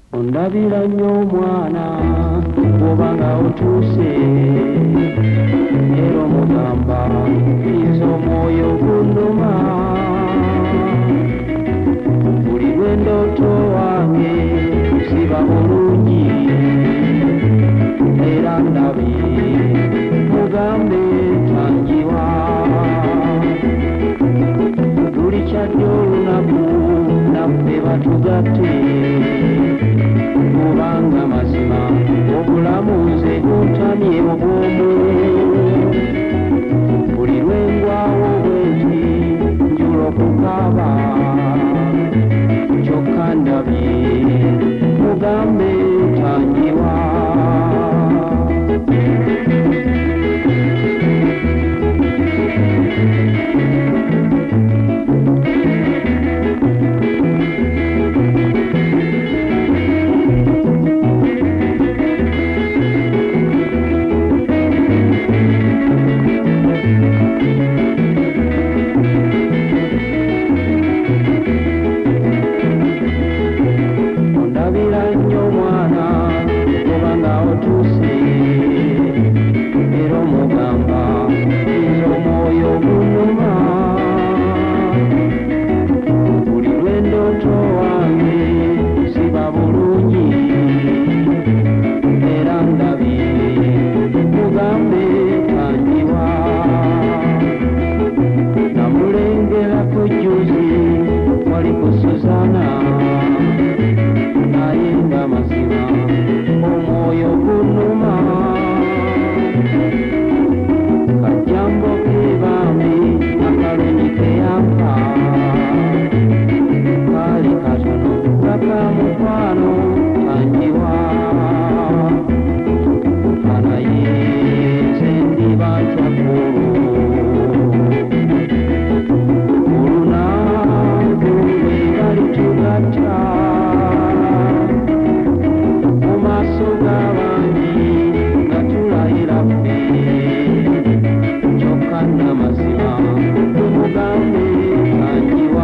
Ondabira nnyo omwana bw'obanga otuuse era omugamba nze omwoyo gunnuma buli lwe ndooto wange siba bulungi era ndabye mugambe tangiwa tuli kyadde olunaku naffe batugatte kubanga mazima obulamu nze buntamye obwomu buli lwengwawo bweti njula okukaaba kyokka ndabye mugambe tangiwa ondabira nnyo omwana kubanga otuuse era omugamba nze omwoyo gunnuma buli lwe ndooto wange siba bulungi era ndabye mugambe tangiwa namulengerako jjuzi wali ku Suzana naye nga mazima omwoyo gunnuma kajjambo kebambi akalonyi keyampa kaali katono kaka mukwano tangiwa anaye nze ndiba kyakulu olunaku lwe balitugatta mu maaso g'abangi nga tulayira ffe kyokka n'amazima tumugambe tangiwa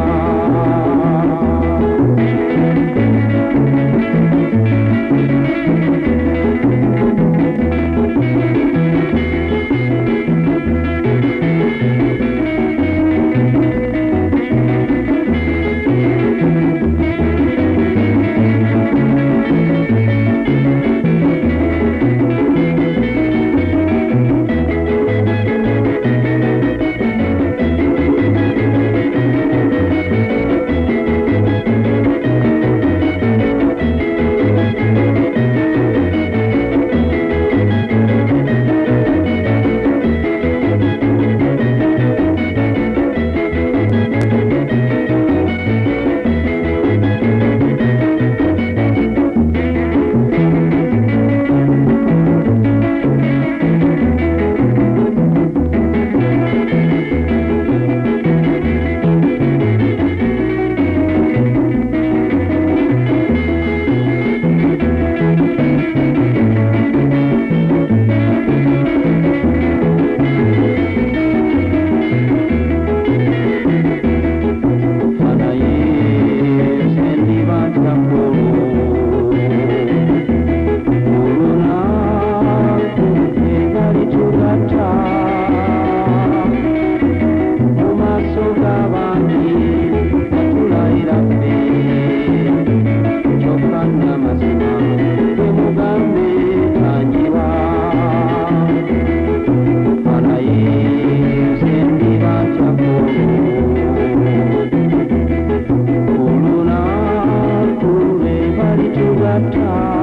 olunaku lwe balitugata